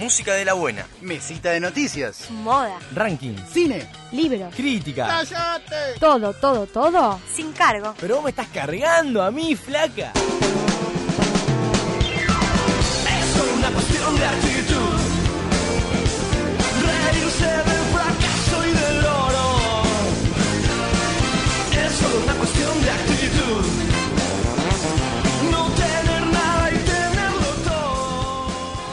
Música de la buena. Mesita de noticias. Moda. Ranking. Cine. Libros. Crítica. ¡Cállate! Todo. Sin cargo. Pero vos me estás cargando a mí, flaca. Es solo una cuestión de actitud. Reírse del fracaso y del oro. Es solo una cuestión de actitud. No tener nada y tenerlo todo.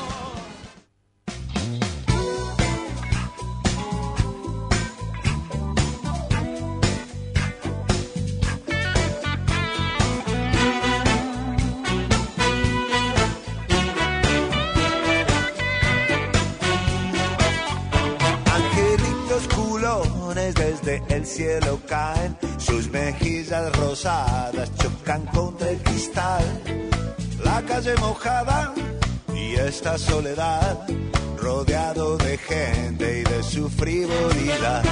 Angelitos culones desde el cielo caen, sus mejillas rosadas chocan contra el cristal. La calle mojada y esta soledad, rodeado de gente y de su frivolidad.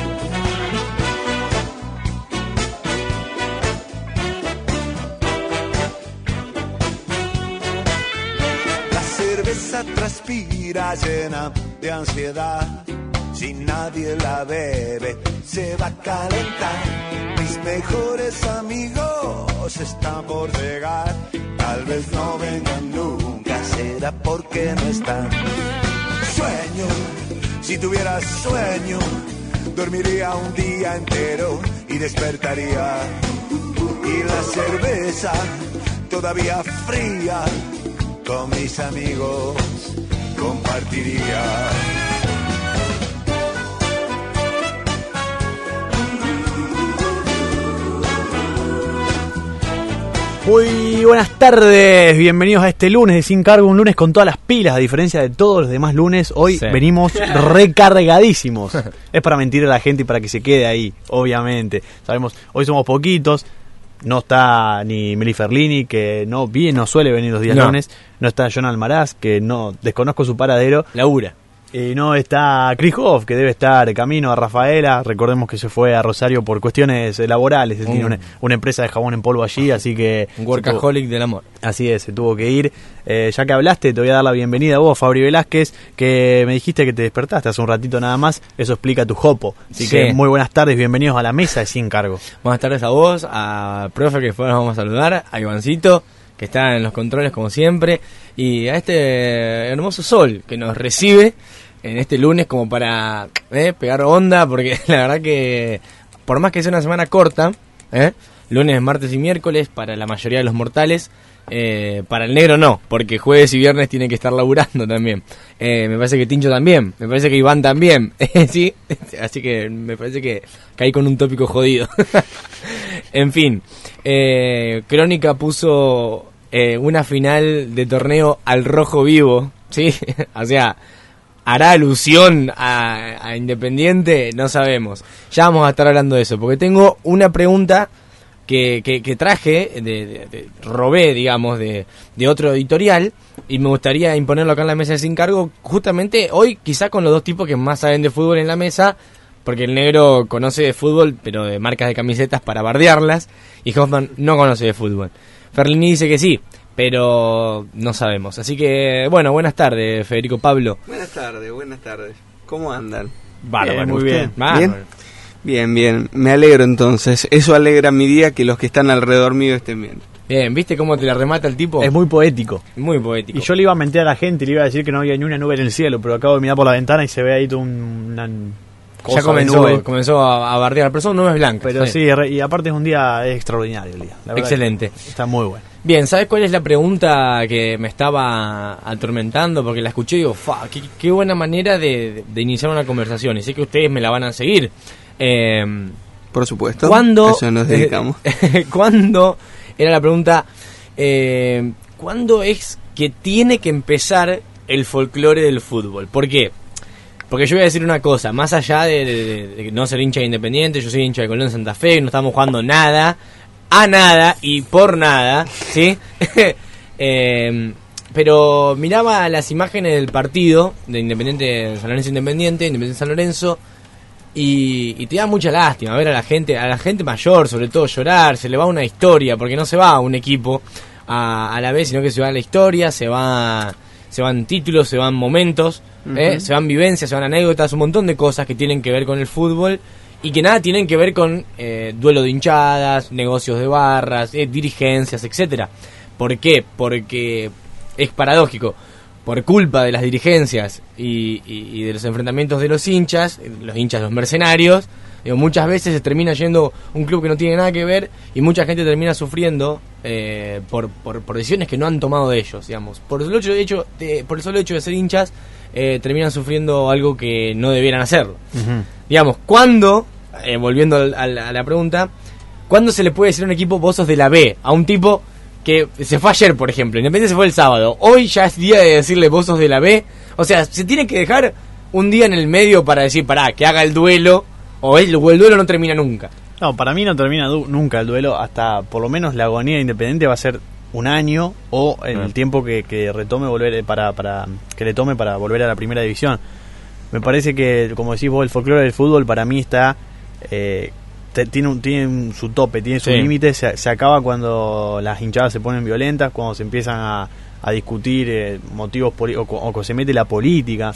La cerveza transpira llena de ansiedad. Si nadie la bebe, se va a calentar. Mis mejores amigos están por llegar. Tal vez no vengan nunca, será porque no están. Sueño, si tuviera sueño, dormiría un día entero y despertaría. Y la cerveza, todavía fría, con mis amigos compartiría. Muy buenas tardes, bienvenidos a este lunes de Sin Cargo, un lunes con todas las pilas, a diferencia de todos los demás lunes. Hoy venimos recargadísimos. Es para mentir a la gente y para que se quede ahí, obviamente. Sabemos, hoy somos poquitos, no está ni Meli Ferlini, que no suele venir los días lunes, no está John Almaraz, que no desconozco su paradero. Labura. Y no está Chris Hoff, que debe estar camino a Rafaela. Recordemos que se fue a Rosario por cuestiones laborales. Él tiene una empresa de jabón en polvo allí, así que... Un workaholic del amor. Así es, se tuvo que ir. Ya que hablaste, te voy a dar la bienvenida a vos, Fabri Velázquez, que me dijiste que te despertaste hace un ratito nada más. Eso explica tu jopo. Así que muy buenas tardes, bienvenidos a la mesa de Sin Cargo. Buenas tardes a vos, a profe, que después nos vamos a saludar, a Ivancito, que está en los controles como siempre, y a este hermoso sol que nos recibe en este lunes como para pegar onda, porque la verdad que por más que sea una semana corta, lunes, martes y miércoles para la mayoría de los mortales, para el negro no, porque jueves y viernes tiene que estar laburando también. Me parece que Tincho también, me parece que Iván también, sí, así que me parece que caí con un tópico jodido. En fin, Crónica puso una final de torneo al rojo vivo, ¿sí? O sea, ¿hará alusión a Independiente? No sabemos. Ya vamos a estar hablando de eso, porque tengo una pregunta que traje, robé, digamos, de otro editorial, y me gustaría imponerlo acá en la mesa de Sin Cargo, justamente hoy, quizá con los dos tipos que más saben de fútbol en la mesa, porque el negro conoce de fútbol, pero de marcas de camisetas para bardearlas, y Hoffman no conoce de fútbol. Ferlini dice que sí, pero no sabemos. Así que, bueno, buenas tardes, Federico Pablo. Buenas tardes. ¿Cómo andan? Bárbaro, muy bien. Bien. Me alegro entonces. Eso alegra mi día, que los que están alrededor mío estén bien. Bien, ¿viste cómo te la remata el tipo? Es muy poético. Muy poético. Y yo le iba a mentir a la gente, le iba a decir que no había ni una nube en el cielo, pero acabo de mirar por la ventana y se ve ahí una cosa. Ya comenzó a bardear, pero son nubes blancas. Pero sí, y aparte es un día extraordinario el día. Excelente. Está muy bueno. Bien, ¿sabes cuál es la pregunta que me estaba atormentando? Porque la escuché y digo, qué buena manera de iniciar una conversación. Y sé que ustedes me la van a seguir. Por supuesto. ¿Cuándo? Eso nos dedicamos. ¿Cuándo? Era la pregunta. ¿Cuándo es que tiene que empezar el folclore del fútbol? ¿Por qué? Porque yo voy a decir una cosa, más allá de no ser hincha de Independiente, yo soy hincha de Colón Santa Fe, no estamos jugando nada, a nada y por nada, ¿sí? Pero miraba las imágenes del partido de Independiente San Lorenzo, y te da mucha lástima ver a la gente mayor, sobre todo, llorar. Se le va una historia, porque no se va a un equipo a la vez, sino que se va a la historia, se va se van títulos, se van momentos, se van vivencias, se van anécdotas, un montón de cosas que tienen que ver con el fútbol y que nada tienen que ver con duelo de hinchadas, negocios de barras, dirigencias, etcétera. ¿Por qué? Porque es paradójico. Por culpa de las dirigencias y de los enfrentamientos de los hinchas, los mercenarios, muchas veces se termina yendo un club que no tiene nada que ver y mucha gente termina sufriendo por decisiones que no han tomado de ellos, digamos. Por el solo hecho de ser hinchas, terminan sufriendo algo que no debieran hacerlo. Digamos, ¿cuándo, volviendo a la pregunta, cuándo se le puede decir a un equipo vos sos de la B? A un tipo que se fue ayer, por ejemplo, Independiente se fue el sábado, hoy ya es día de decirle vos sos de la B. O sea, se tiene que dejar un día en el medio para decir, que haga el duelo, o el duelo no termina nunca. No, para mí no termina nunca el duelo, hasta por lo menos la agonía de Independiente va a ser un año o el tiempo que retome volver que le tome para volver a la primera división. Me parece que, como decís vos, el folclore del fútbol para mí está tiene su tope, tiene su límite. Se acaba cuando las hinchadas se ponen violentas, cuando se empiezan a discutir motivos o se mete la política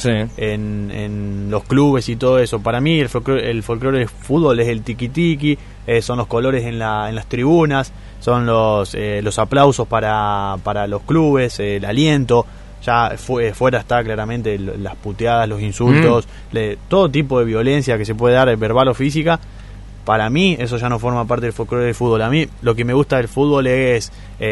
en los clubes y todo eso. Para mí el folclore del fútbol es el tiki-tiki, son los colores en las tribunas, son los aplausos para los clubes, el aliento. Ya fuera está claramente las puteadas, los insultos, todo tipo de violencia que se puede dar, verbal o física. Para mí eso ya no forma parte del folclore del fútbol. A mí lo que me gusta del fútbol es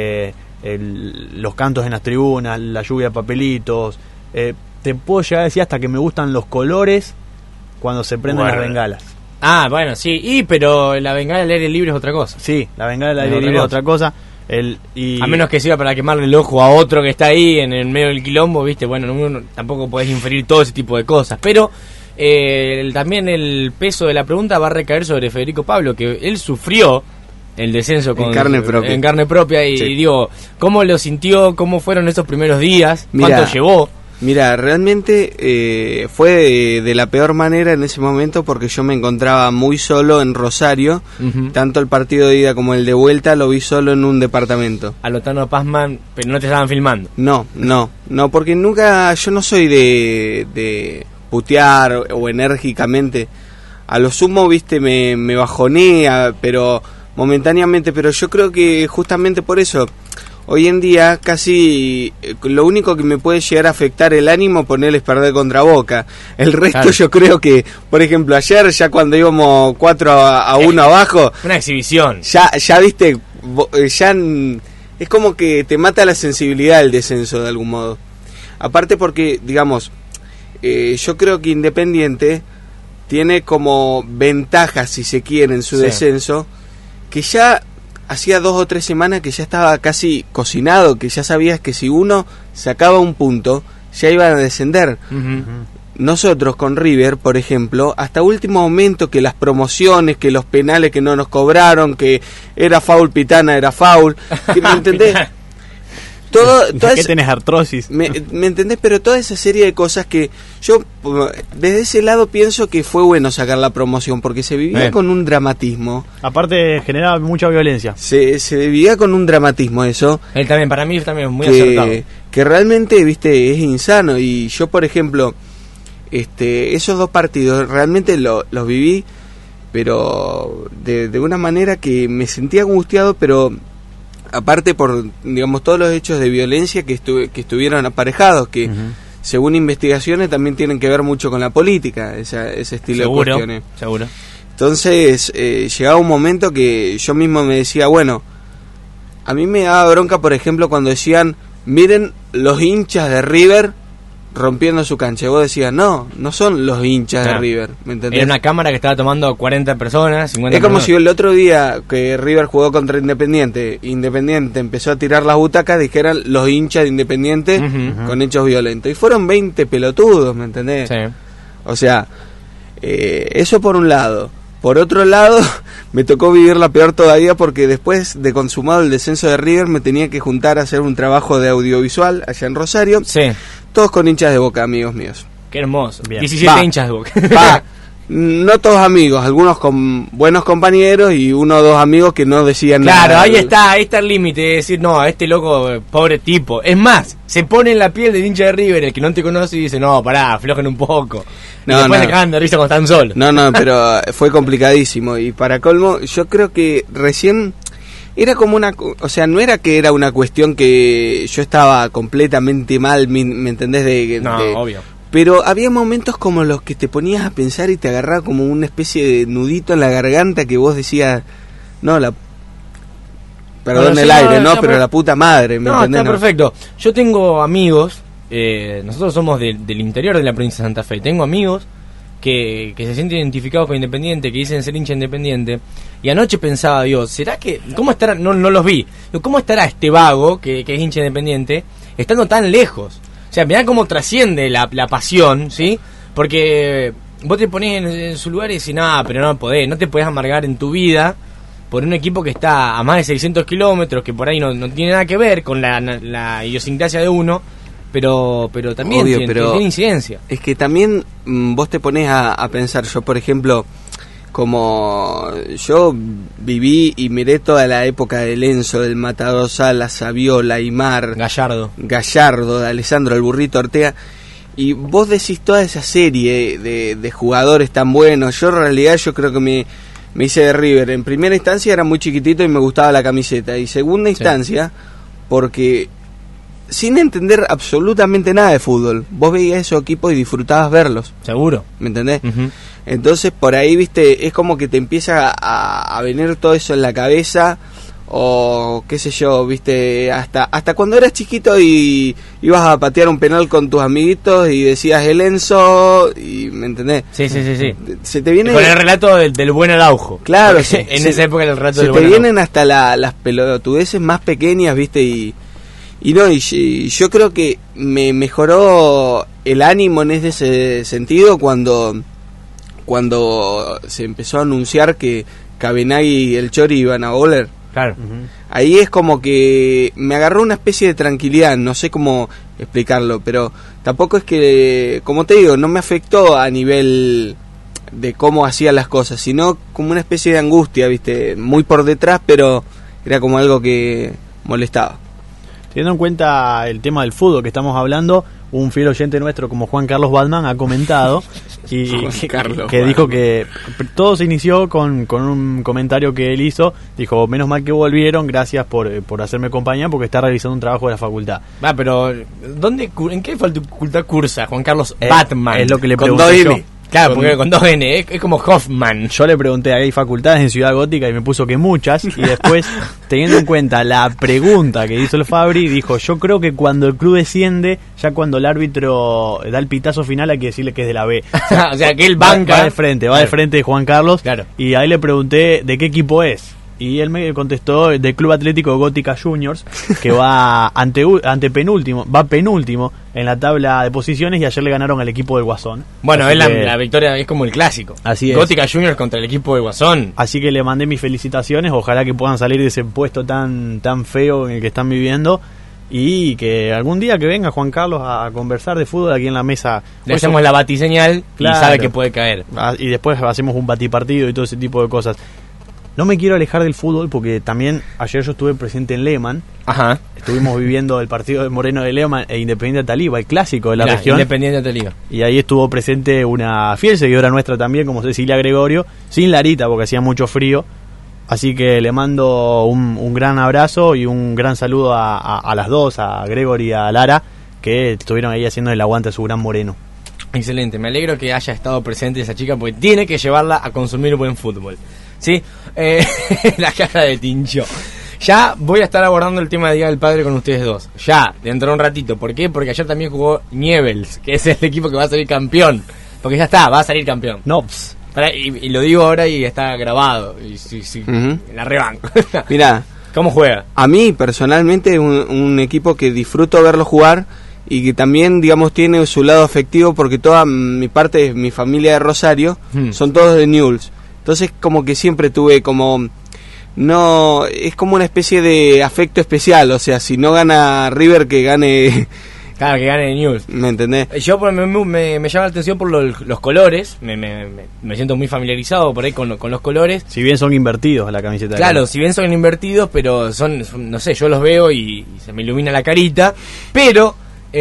los cantos en las tribunas, la lluvia de papelitos. Te puedo llegar a decir hasta que me gustan los colores cuando se prenden las bengalas. Ah, bueno, sí, pero la bengala al aire libre es otra cosa. Sí, la bengala al aire libre es otra cosa. A menos que sirva para quemarle el ojo a otro que está ahí en el medio del quilombo, ¿viste? Bueno, tampoco podés inferir todo ese tipo de cosas. Pero también el peso de la pregunta va a recaer sobre Federico Pablo, que él sufrió el descenso en carne propia y digo, ¿cómo lo sintió? ¿Cómo fueron esos primeros días? ¿Cuánto llevó? Mira, realmente fue de la peor manera en ese momento porque yo me encontraba muy solo en Rosario. Tanto el partido de ida como el de vuelta lo vi solo en un departamento. A lo Tano Pazman, pero no te estaban filmando. No, porque yo no soy de putear o enérgicamente. A lo sumo, viste, me bajonea, pero momentáneamente, pero yo creo que justamente por eso hoy en día casi lo único que me puede llegar a afectar el ánimo ponerles perder contra Boca. El resto yo creo que, por ejemplo, ayer ya cuando íbamos 4-1 abajo, una exhibición. Ya viste, ya es como que te mata la sensibilidad el descenso de algún modo. Aparte porque, digamos, yo creo que Independiente tiene como ventaja, si se quiere, en su descenso, que ya hacía 2 o 3 semanas que ya estaba casi cocinado, que ya sabías que si uno sacaba un punto, ya iban a descender. Nosotros con River, por ejemplo, hasta último momento, que las promociones, que los penales que no nos cobraron, que era foul, Pitana era foul, que, ¿me entendés? ¿Qué tenés artrosis? ¿Me entendés? Pero toda esa serie de cosas que yo desde ese lado pienso que fue bueno sacar la promoción porque se vivía con un dramatismo. Aparte generaba mucha violencia. Se vivía con un dramatismo eso. Él también, para mí también es muy acertado. Que realmente, viste, es insano. Y yo, por ejemplo, esos 2 partidos realmente los viví, pero de una manera que me sentía angustiado, pero aparte por, digamos, todos los hechos de violencia que estuvieron aparejados, que según investigaciones también tienen que ver mucho con la política, ese estilo de cuestiones. Seguro. Entonces llegaba un momento que yo mismo me decía, bueno, a mí me daba bronca, por ejemplo, cuando decían, miren los hinchas de River rompiendo su cancha. Y vos decías, no son los hinchas de River, ¿me entendés? Era una cámara que estaba tomando 40 personas, 50 Es como personas. si el otro día que River jugó contra Independiente empezó a tirar las butacas, dijeran los hinchas de Independiente con hechos violentos. Y fueron 20 pelotudos, ¿me entendés? Sí. O sea, eso por un lado. Por otro lado, me tocó vivirla peor todavía porque después de consumado el descenso de River me tenía que juntar a hacer un trabajo de audiovisual allá en Rosario. Sí. Todos con hinchas de Boca, amigos míos. Qué hermoso. Bien. 17 hinchas de Boca. no todos amigos, algunos con buenos compañeros y uno o dos amigos que no decían nada. Claro, ahí está el límite de decir, no, este loco, pobre tipo. Es más, se pone en la piel del hincha de River, el que no te conoce, y dice, no, pará, aflojen un poco. Y después se cagan de risa cuando están solos. No, pero fue complicadísimo. Y para colmo, yo creo que recién era como o sea, no era que era una cuestión que yo estaba completamente mal, ¿me entendés? Obvio. Pero había momentos como los que te ponías a pensar y te agarraba como una especie de nudito en la garganta que vos decías, perdón el aire, pero la puta madre, ¿me entendés? Está perfecto. Yo tengo amigos, nosotros somos del interior de la provincia de Santa Fe, tengo amigos que se sienten identificados con Independiente, que dicen ser hincha Independiente, y anoche pensaba, Dios, ¿será que, cómo estará, no los vi, cómo estará este vago que es hincha Independiente, estando tan lejos? O sea, mirá cómo trasciende la pasión, ¿sí? Porque vos te ponés en su lugar y decís, pero no podés, no te podés amargar en tu vida por un equipo que está a más de 600 kilómetros, que por ahí no tiene nada que ver con la idiosincrasia de uno, pero también obvio, tiene incidencia. Es que también vos te pones a pensar, yo por ejemplo, como yo viví y miré toda la época de Lenzo, del Matador Salas, Saviola, Aymar, Gallardo, de Alessandro el Burrito Ortega, y vos decís toda esa serie de jugadores tan buenos. Yo en realidad yo creo que me hice de River. En primera instancia era muy chiquitito y me gustaba la camiseta, y segunda instancia porque sin entender absolutamente nada de fútbol, vos veías esos equipos y disfrutabas verlos. Seguro. ¿Me entendés? Uh-huh. Entonces por ahí, viste, es como que te empieza a venir todo eso en la cabeza, o qué sé yo, viste, hasta cuando eras chiquito y ibas a patear un penal con tus amiguitos y decías el Enzo, y ¿me entendés? Sí. Se te viene... Con el relato del buen Araujo. Claro, en esa época era el relato del buen Araujo. Se te vienen Araujo. hasta las pelotudeces más pequeñas, viste, y yo creo que me mejoró el ánimo en ese sentido cuando se empezó a anunciar que Cabenagui y el Chori iban a volver. Claro. Uh-huh. Ahí es como que me agarró una especie de tranquilidad, no sé cómo explicarlo, pero tampoco es que, como te digo, no me afectó a nivel de cómo hacía las cosas, sino como una especie de angustia, viste, muy por detrás, pero era como algo que molestaba. Teniendo en cuenta el tema del fútbol que estamos hablando, un fiel oyente nuestro como Juan Carlos Batman ha comentado que dijo que todo se inició con un comentario que él hizo. Dijo, menos mal que volvieron, gracias por hacerme compañía, porque está realizando un trabajo de la facultad. Pero ¿en qué facultad cursa Juan Carlos Batman? Es lo que le con pregunté yo. Claro, porque con 2 N, es como Hoffman. Yo le pregunté, ¿hay facultades en Ciudad Gótica? Y me puso que muchas. Y después, teniendo en cuenta la pregunta que hizo el Fabri, dijo, yo creo que cuando el club desciende, ya cuando el árbitro da el pitazo final, hay que decirle que es de la B. O sea, que él banca. Va de frente, de frente de Juan Carlos. Claro. Y ahí le pregunté, ¿de qué equipo es? Y él me contestó del Club Atlético Gótica Juniors, que va penúltimo en la tabla de posiciones, y ayer le ganaron al equipo del Guasón. Bueno, es la victoria, es como el clásico. Así es. Gótica Juniors contra el equipo del Guasón. Así que le mandé mis felicitaciones, ojalá que puedan salir de ese puesto tan feo en el que están viviendo, y que algún día que venga Juan Carlos a conversar de fútbol aquí en la mesa. Le hacemos la batiseñal, claro, y sabe que puede caer. Y después hacemos un batipartido y todo ese tipo de cosas. No me quiero alejar del fútbol porque también ayer yo estuve presente en Lehman. Ajá. Estuvimos viviendo el partido de Moreno de Lehman e Independiente Taliba, el clásico de la región. Independiente Taliba. Y ahí estuvo presente una fiel seguidora nuestra también, como Cecilia Gregorio, sin Larita porque hacía mucho frío. Así que le mando un gran abrazo y un gran saludo a las dos, a Gregory y a Lara, que estuvieron ahí haciendo el aguante a su gran Moreno. Excelente, me alegro que haya estado presente esa chica porque tiene que llevarla a consumir buen fútbol. ¿Sí? La caja de Tincho. Ya voy a estar abordando el tema de Día del Padre con ustedes dos. Ya, dentro de un ratito. ¿Por qué? Porque ayer también jugó Newell's, que es el equipo que va a salir campeón. Porque ya está, va a salir campeón. Nops. Y lo digo ahora y está grabado. Y sí, Uh-huh. La rebanco. Mirá, ¿cómo juega? A mí personalmente es un equipo que disfruto verlo jugar y que también, digamos, tiene su lado afectivo porque toda mi familia de Rosario son todos de Newell's. Entonces como que siempre tuve como... No, es como una especie de afecto especial, o sea, si no gana River, que gane Claro, que gane Newell's. ¿Me entendés? Yo me llama la atención por los colores, me siento muy familiarizado por ahí con los colores. Si bien son invertidos la camiseta. Claro, si bien son invertidos, pero son, no sé, yo los veo y se me ilumina la carita, pero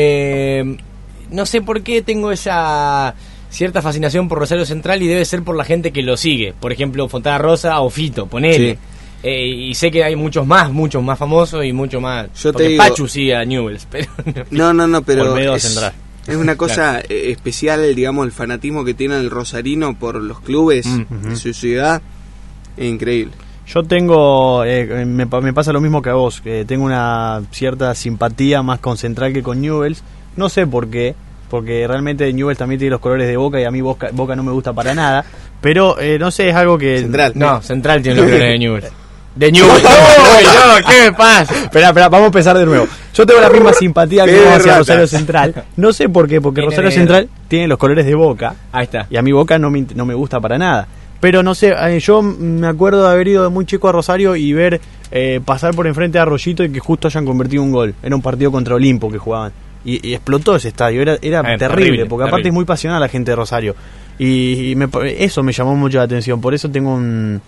no sé por qué tengo esa cierta fascinación por Rosario Central y debe ser por la gente que lo sigue. Por ejemplo, Fontana Rosa o Fito, ponele. Sí. Y sé que hay muchos más famosos y mucho más. Yo porque te digo, Pachu sigue a Newell's, pero no, pero Olmedo Central. es una cosa especial, digamos, el fanatismo que tiene el rosarino por los clubes de su ciudad, es increíble. Yo tengo, me pasa lo mismo que a vos, que tengo una cierta simpatía más con Central que con Newell's. No sé por qué, porque realmente Newell's también tiene los colores de Boca y a mí Boca no me gusta para nada. Pero no sé, es algo que... Central tiene los colores de Newell's. De Newell's. No, ¿qué me pasa? Espera, vamos a empezar de nuevo. Yo tengo la misma simpatía que vos hacia rata. Rosario Central. No sé por qué, porque Rosario Central tiene los colores de Boca. Ahí está. Y a mí Boca no me gusta para nada. Pero no sé, yo me acuerdo de haber ido de muy chico a Rosario y ver pasar por enfrente a Arroyito y que justo hayan convertido un gol. Era un partido contra Olimpo que jugaban. Y explotó ese estadio, era terrible, porque aparte es muy pasional la gente de Rosario. Y eso me llamó mucho la atención, por eso tengo un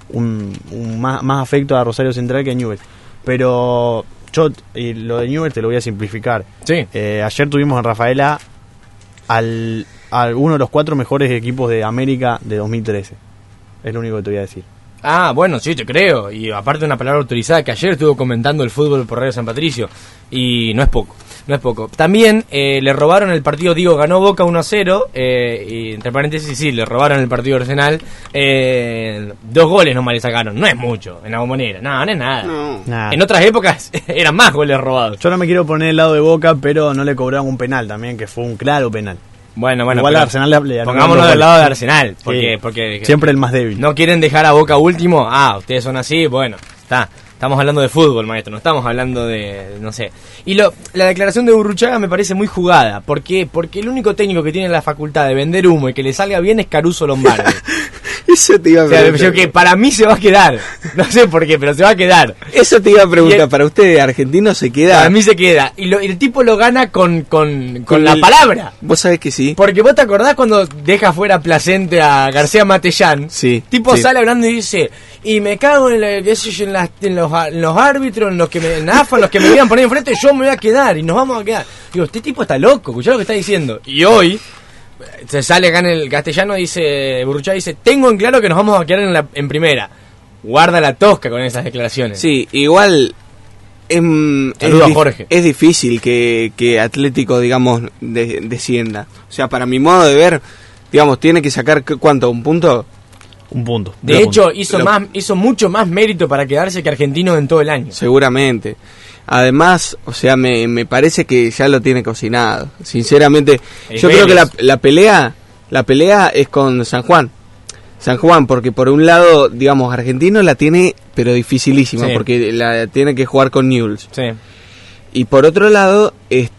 más afecto a Rosario Central que a Newell's. Pero yo lo de Newell's te lo voy a simplificar. Sí. Ayer tuvimos en Rafaela a uno de los 4 mejores equipos de América de 2013. Es lo único que te voy a decir. Ah, bueno, sí, te creo. Y aparte una palabra autorizada que ayer estuvo comentando el fútbol por Radio San Patricio. Y no es poco. También le robaron el partido, ganó Boca 1-0. Y entre paréntesis, sí, le robaron el partido Arsenal. 2 goles nomás le sacaron. No es mucho en la Bombonera. No es nada. Nah. En otras épocas eran más goles robados. Yo no me quiero poner el lado de Boca, pero no le cobraron un penal también, que fue un claro penal. Bueno, igual a Arsenal le pongámonos del lado de Arsenal, porque siempre el más débil. No quieren dejar a Boca último. Ustedes son así, bueno, está. Estamos hablando de fútbol, maestro, no estamos hablando de, no sé. Y la declaración de Burruchaga me parece muy jugada. ¿Por qué? Porque el único técnico que tiene la facultad de vender humo y que le salga bien es Caruso Lombardi. Eso te iba a preguntar. O sea, que para mí se va a quedar. No sé por qué, pero se va a quedar. Eso te iba a preguntar. Para ustedes, argentino se queda. Para mí se queda. Y el tipo lo gana con la palabra. Vos sabés que sí. Porque vos te acordás cuando deja fuera Placente a García Matellán. Sí. Tipo sale hablando y dice, y me cago en los árbitros, en AFA, en los que me iban a poner enfrente, yo me voy a quedar y nos vamos a quedar. Digo, este tipo está loco, escuchá lo que está diciendo. Y hoy se sale acá en el castellano, dice Burruchaga, dice, tengo en claro que nos vamos a quedar en primera. Guarda la tosca con esas declaraciones. Sí, igual Saludos a Jorge. Es difícil que Atlético, digamos, descienda. O sea, para mi modo de ver, digamos, tiene que sacar, ¿cuánto? ¿Un punto? Un punto. De hecho, hizo mucho más mérito para quedarse que Argentino en todo el año. Seguramente. Además, o sea, me parece que ya lo tiene cocinado. Sinceramente, yo creo que la pelea es con San Juan. Porque por un lado, digamos, Argentino la tiene, pero dificilísima, porque la tiene que jugar con Newell's. Sí. Y por otro lado,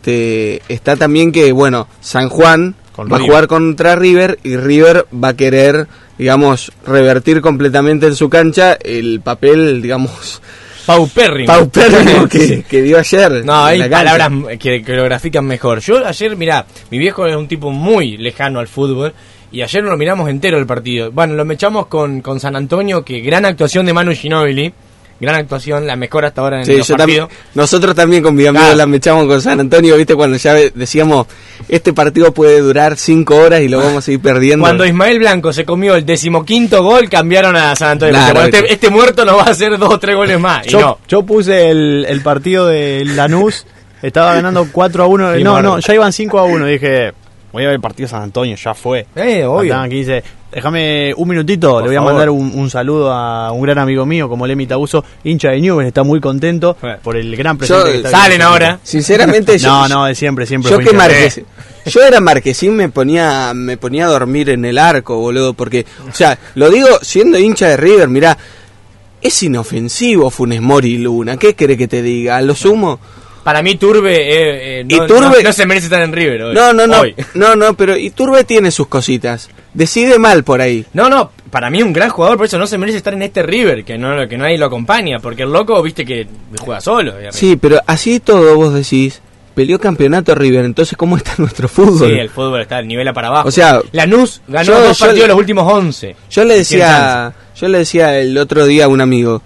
está también que, bueno, San Juan va a jugar contra River y River va a querer, digamos, revertir completamente en su cancha el papel, digamos, paupérrimo que dio ayer. No, hay palabras que lo grafican mejor. Yo ayer, mirá, mi viejo es un tipo muy lejano al fútbol y ayer lo miramos entero el partido. Bueno, lo echamos con San Antonio, que gran actuación de Manu Ginóbili. Gran actuación, la mejor hasta ahora en el partido. Nosotros también con mi amigo la mechamos con San Antonio, ¿viste? Cuando ya decíamos, este partido puede durar 5 horas y lo vamos a ir perdiendo. Cuando Ismael Blanco se comió el 15º gol, cambiaron a San Antonio. Claro, este muerto nos va a hacer 2 o 3 goles más. Yo puse el partido de Lanús, estaba ganando 4-1. Ya iban 5-1. Dije, voy a ver el partido de San Antonio, ya fue. Obvio. Aquí dice, déjame un minutito, por le voy a favor. mandar un saludo a un gran amigo mío como Lemi Tauso, hincha de Newell's, está muy contento por el gran presente que está salen ahora. Sinceramente, no, de siempre yo que yo era Marquesín, me ponía a dormir en el arco, boludo, porque, o sea, lo digo siendo hincha de River, mirá, es inofensivo Funes Mori y Luna, ¿qué querés que te diga? ¿A lo sumo? Para mí Turbe, no se merece estar en River hoy. No, pero Iturbe tiene sus cositas. Decide mal por ahí. No, para mí un gran jugador, por eso no se merece estar en este River, que nadie lo acompaña, porque el loco, viste que juega solo. Sí, pero así todo vos decís, peleó campeonato River, entonces ¿cómo está nuestro fútbol? Sí, el fútbol está al nivel para abajo. O sea, Lanús ganó 2 partidos de los últimos 11. Yo le decía el otro día a un amigo,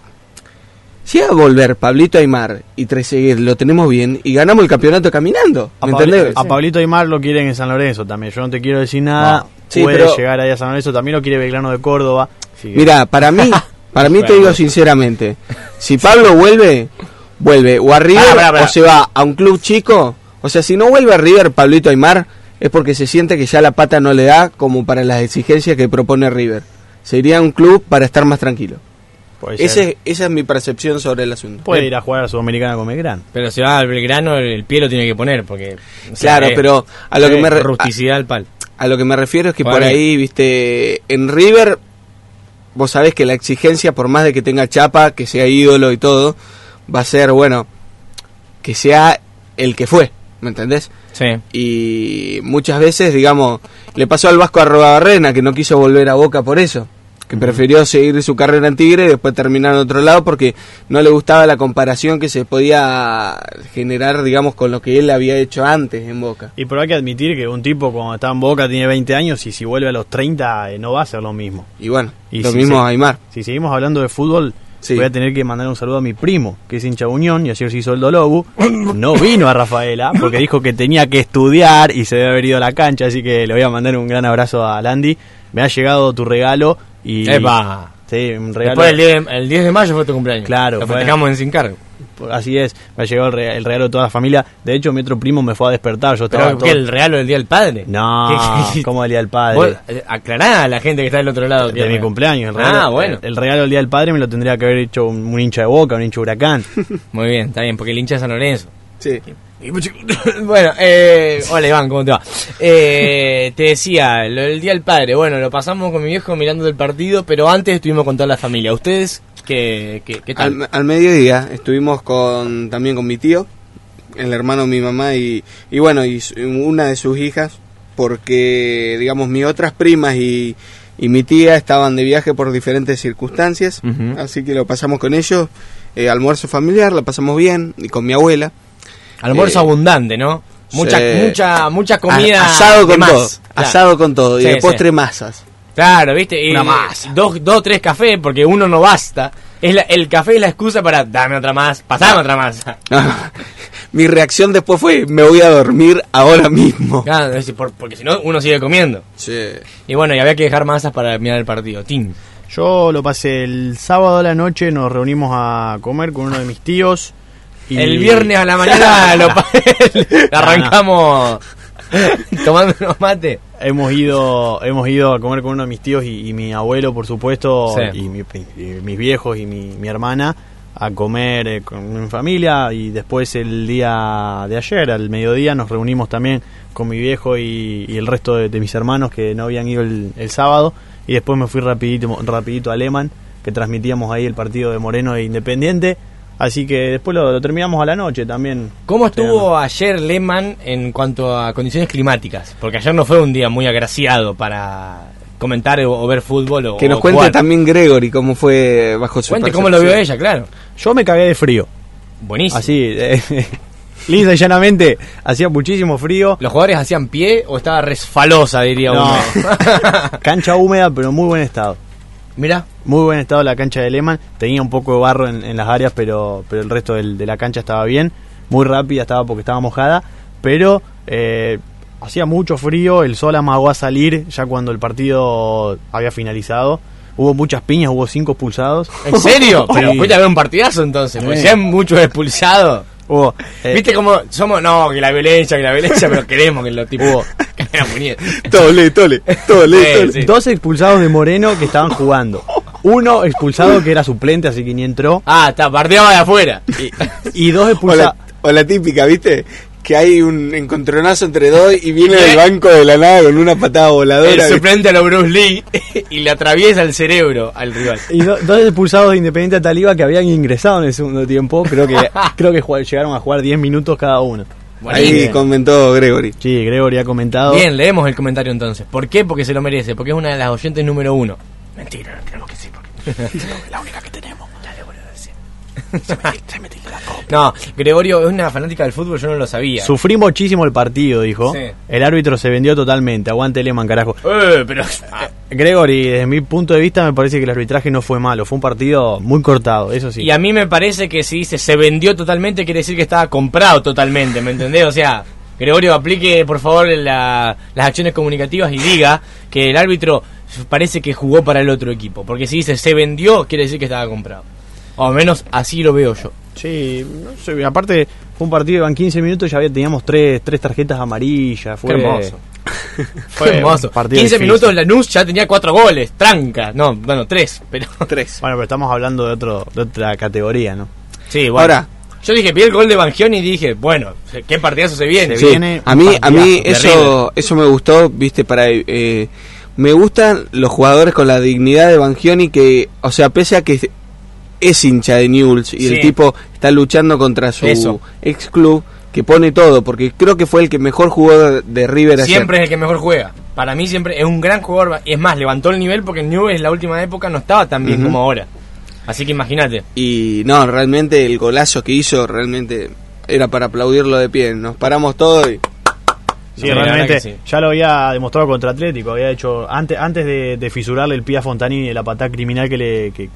si va a volver Pablito Aimar y Trezeguet, lo tenemos bien y ganamos el campeonato caminando, ¿me entendés? A Pablito Aimar lo quieren en San Lorenzo también, yo no te quiero decir nada, No. Sí, puede pero llegar ahí a San Lorenzo, también lo quiere Belgrano de Córdoba. Mira, para mí te digo sinceramente, si Pablo vuelve o a River o se va a un club chico, o sea, si no vuelve a River Pablito Aimar es porque se siente que ya la pata no le da como para las exigencias que propone River. Sería un club para estar más tranquilo. Esa es mi percepción sobre el asunto. Puede ir a jugar a Sudamericana con Belgrano. Pero si va al Belgrano, el pie lo tiene que poner, porque... Claro, pero a lo que me rusticidad al pal. A lo que me refiero es que por ahí, viste, en River, vos sabés que la exigencia, por más de que tenga chapa, que sea ídolo y todo, va a ser, bueno, que sea el que fue, ¿me entendés? Sí. Y muchas veces, digamos, le pasó al Vasco Arrobarrena, que no quiso volver a Boca por eso, que prefirió seguir su carrera en Tigre y después terminar en otro lado porque no le gustaba la comparación que se podía generar, digamos, con lo que él había hecho antes en Boca. Y pero hay que admitir que un tipo cuando está en Boca tiene 20 años y si vuelve a los 30 no va a ser lo mismo. Y bueno, y lo si mismo a Aimar. Si seguimos hablando de fútbol, sí, voy a tener que mandar un saludo a mi primo, que es hincha de Unión, y ayer se hizo el Dolobu. No vino a Rafaela, porque dijo que tenía que estudiar y se debe haber ido a la cancha, así que le voy a mandar un gran abrazo a Landy. Me ha llegado tu regalo y... ¡Epa! Sí, un regalo. Después el 10 de mayo fue tu cumpleaños. Claro. Lo festejamos en Sin Cargo. Así es, me ha llegado el regalo de toda la familia. De hecho, mi otro primo me fue a despertar. Yo estaba ¿Pero qué, el regalo del Día del Padre? No, ¿cómo el Día del Padre? Vos, aclará a la gente que está del otro lado. De mi cumpleaños. El regalo, bueno. El regalo del Día del Padre me lo tendría que haber hecho un hincha de Boca, un hincha de Huracán. Muy bien, está bien, porque el hincha de San Lorenzo. Sí. Bueno, hola Iván, ¿cómo te va? Te decía, el Día del Padre, bueno, lo pasamos con mi viejo mirando el partido, pero antes estuvimos con toda la familia. ¿Ustedes qué tal? Al mediodía estuvimos también con mi tío, el hermano de mi mamá y bueno, y una de sus hijas, porque digamos mis otras primas y mi tía estaban de viaje por diferentes circunstancias, así que lo pasamos con ellos, almuerzo familiar, la pasamos bien, y con mi abuela. Almuerzo abundante, ¿no? Mucha comida. Asado con más. todo. Claro. Asado con todo. Sí, y de postre masas. Claro, ¿viste? Una masa. Dos, 3 cafés, porque uno no basta. El café es la excusa para dame otra más, pasame otra masa. Mi reacción después fue, me voy a dormir ahora mismo. Claro, porque si no, uno sigue comiendo. Sí. Y bueno, y había que dejar masas para mirar el partido. ¡Tin! Yo lo pasé el sábado a la noche, nos reunimos a comer con uno de mis tíos. Y el viernes a la mañana arrancamos tomando unos mates. Hemos ido a comer con uno de mis tíos y mi abuelo, por supuesto, sí, y mis viejos y mi hermana a comer con mi familia. Y después el día de ayer, al mediodía, nos reunimos también con mi viejo y el resto de mis hermanos que no habían ido el sábado. Y después me fui rapidito a Lehmann, que transmitíamos ahí el partido de Moreno e Independiente. Así que después lo terminamos a la noche también. ¿Cómo estuvo ayer Lehmann en cuanto a condiciones climáticas? Porque ayer no fue un día muy agraciado para comentar o ver fútbol. Que nos cuente jugar. También Gregory cómo fue bajo su Cuente cómo lo vio ella, claro. Yo me cagué de frío. Buenísimo. Así, lisa y llanamente, hacía muchísimo frío. ¿Los jugadores hacían pie o estaba resfalosa, diría No. uno? Cancha húmeda, pero en muy buen estado. Mirá. Muy buen estado la cancha de Lehmann. Tenía un poco de barro en las áreas, pero el resto de la cancha estaba bien. Muy rápida estaba porque estaba mojada. Pero hacía mucho frío. El sol amagó a salir ya cuando el partido había finalizado. Hubo muchas piñas, hubo 5 expulsados. ¿En serio? Pero Sí. fuiste a ver un partidazo entonces. Porque si hay muchos expulsados. Hubo, ¿Viste cómo somos? No, que la violencia, pero queremos que los tipos la puñeta. Tole. Sí. 2 expulsados de Moreno que estaban jugando. Uno expulsado que era suplente, así que ni entró. Ah, está, partido de afuera. Y 2 expulsados. O la típica, ¿viste? Que hay un encontronazo entre dos y viene del banco de la nada con una patada voladora. El suplente a lo Bruce Lee y le atraviesa el cerebro al rival. Y 2 expulsados de Independiente Taliba que habían ingresado en el segundo tiempo. Creo que llegaron a jugar 10 minutos cada uno. Ahí comentó Gregory. Sí, Gregory ha comentado. Bien, leemos el comentario entonces. ¿Por qué? Porque se lo merece. Porque es una de las oyentes número 1. Mentira, no tenemos que decir. Porque... la única que tenemos. Dale, boludo, decir. No, Gregorio es una fanática del fútbol, yo no lo sabía. Sufrí muchísimo el partido, dijo. Sí. El árbitro se vendió totalmente. Aguante Lehmann, carajo. Pero... Gregory, desde mi punto de vista, me parece que el arbitraje no fue malo. Fue un partido muy cortado, eso sí. Y a mí me parece que si dice se vendió totalmente, quiere decir que estaba comprado totalmente, ¿me entendés? O sea, Gregorio, aplique por favor las acciones comunicativas y diga que el árbitro parece que jugó para el otro equipo. Porque si dice se vendió, quiere decir que estaba comprado. O al menos así lo veo yo. Sí, no sé, aparte fue un partido, iban 15 minutos y ya teníamos tres tarjetas amarillas. Fue Qué hermoso. Fue hermoso. 15 difícil. minutos Lanús ya tenía 4 goles, tranca. No, bueno, 3, pero 3. Bueno, pero estamos hablando de otra categoría, ¿no? Sí, bueno. Ahora, yo dije, vi el gol de Bangioni y dije, bueno, qué partidazo se viene. Se sí, viene a mí terrible. eso me gustó, viste, me gustan los jugadores con la dignidad de Bangioni que, o sea, pese a que es hincha de Newell's y Sí. el tipo está luchando contra su ex club, que pone todo, porque creo que fue el que mejor jugó de River ayer. Siempre es el que mejor juega. Para mí siempre es un gran jugador. Es más, levantó el nivel porque Newell's en la última época no estaba tan bien como ahora. Así que imagínate. Y no, realmente el golazo que hizo, realmente era para aplaudirlo de pie. Nos paramos todos y... Sí, Sí, la verdad realmente que sí. ya lo había demostrado contra Atlético. Había hecho antes de fisurarle el pie a Fontanini de la patada criminal que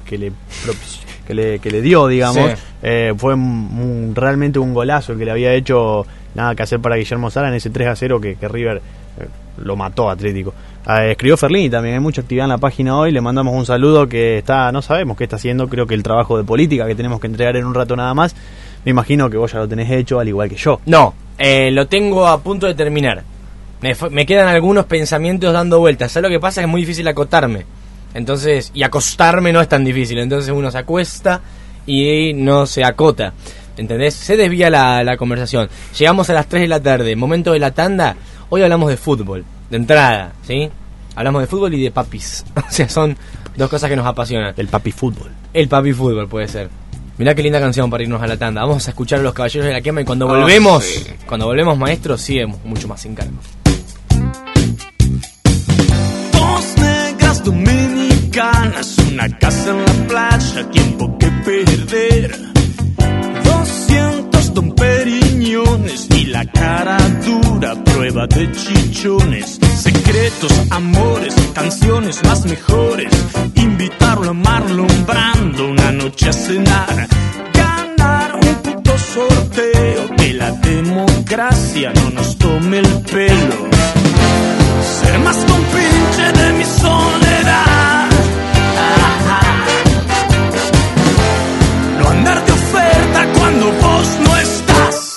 le dio, digamos. Sí. Fue realmente un golazo el que le había hecho. Nada que hacer para Guillermo Sala en ese 3-0 que River lo mató a Atlético. Escribió Ferlini también, hay mucha actividad en la página hoy. Le mandamos un saludo que no sabemos qué está haciendo. Creo que el trabajo de política que tenemos que entregar en un rato nada más. Me imagino que vos ya lo tenés hecho, al igual que yo. No, lo tengo a punto de terminar. Me quedan algunos pensamientos dando vueltas. ¿Sabes lo que pasa? Es muy difícil acotarme. Entonces, y acostarme no es tan difícil. Entonces uno se acuesta y no se acota. ¿Entendés? Se desvía la conversación. Llegamos a las 3 de la tarde, momento de la tanda. Hoy hablamos de fútbol, de entrada, ¿sí? Hablamos de fútbol y de papis. O sea, son dos cosas que nos apasionan. El papi fútbol. El papi fútbol puede ser. Mirá qué linda canción para irnos a la tanda. Vamos a escuchar a los Caballeros de la Quema y cuando volvemos, maestros, sigue mucho más sin cargo. Dos negras dominicanas, una casa en la playa, tiempo que perder. 200 Don Periñones y la cara dura, prueba de chichones. Secretos, amores, canciones más mejores. Invitarlo a Marlon Brando una noche a cenar. Ganar un puto sorteo, que la democracia no nos tome el pelo. Ser más compinche de mi soledad. No andar de oferta cuando vos no estás.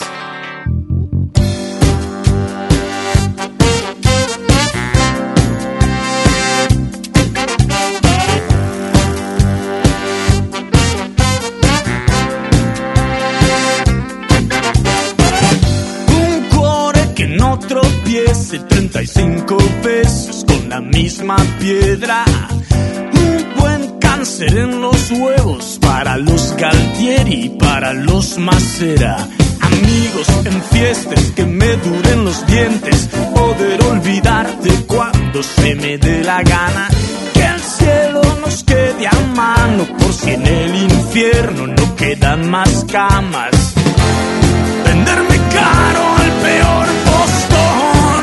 Un cuore que no tropiece 35 veces con la misma piedra. Un buen cáncer en los huevos para los Galtieri y para los Macera. Amigos en fiestas que me duren los dientes. Poder olvidarte cuando se me dé la gana. Que el cielo nos quede a mano por si en el infierno no quedan más camas. Venderme caro al peor postor.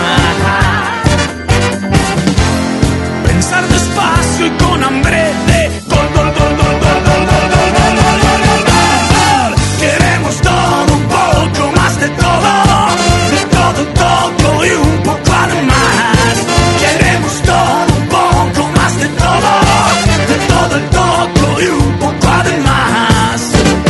Pensar despacio y con hambre de gol, gol, gol, gol, gol, gol, gol, gol, gol, gol, gol, gol, gol. Queremos todo, un poco más de todo y un poco más. Queremos todo, un poco más de todo y un poco además.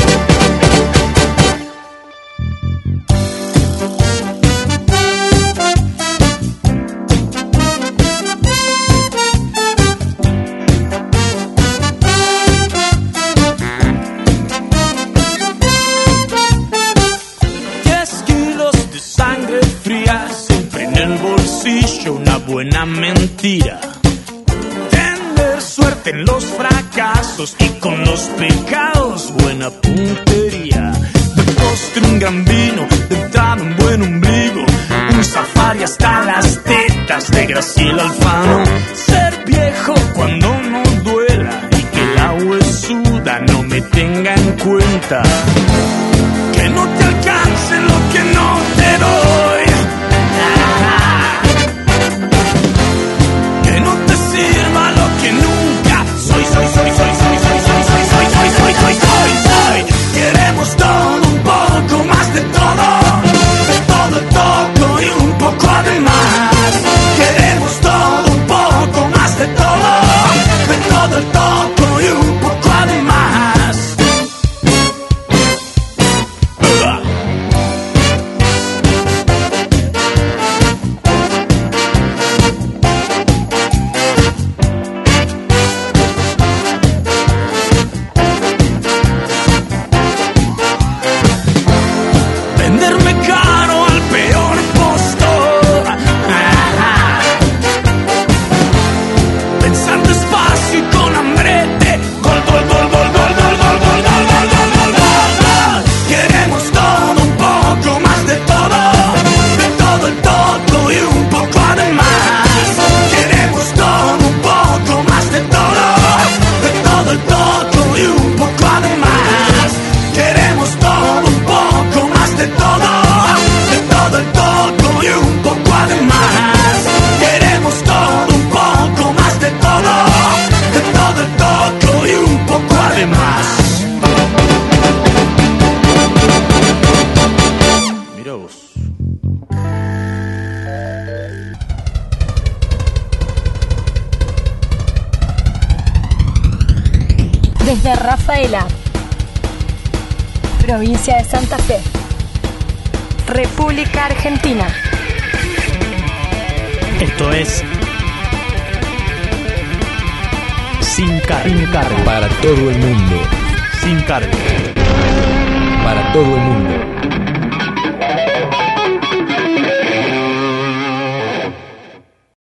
Una buena mentira. Tener suerte en los fracasos y con los pecados buena puntería. De postre un gran vino, de entrada un buen ombligo, un safari hasta las tetas de Graciela Alfano. Ser viejo cuando no duela y que la huesuda no me tenga en cuenta que no te alcance lo que no te doy. Que no te sirva lo que nunca soy. Queremos todo, un poco más de todo y un poco además. Queremos todo, un poco más de todo y un poco además. Venderme caro al peor postor. Pensar despacio y con hambre de gol. Queremos todo, un poco más de todo y un poco además. Queremos todo, un poco más de todo y un poco además. Queremos todo, un poco más de todo y un poco además. Queremos todo, un poco más de todo y un poco además. Mira vos. Desde Rafaela, provincia de Santa Fe, República Argentina. Esto es Sin Cargo. Para todo el mundo. Sin Cargo. Para todo el mundo.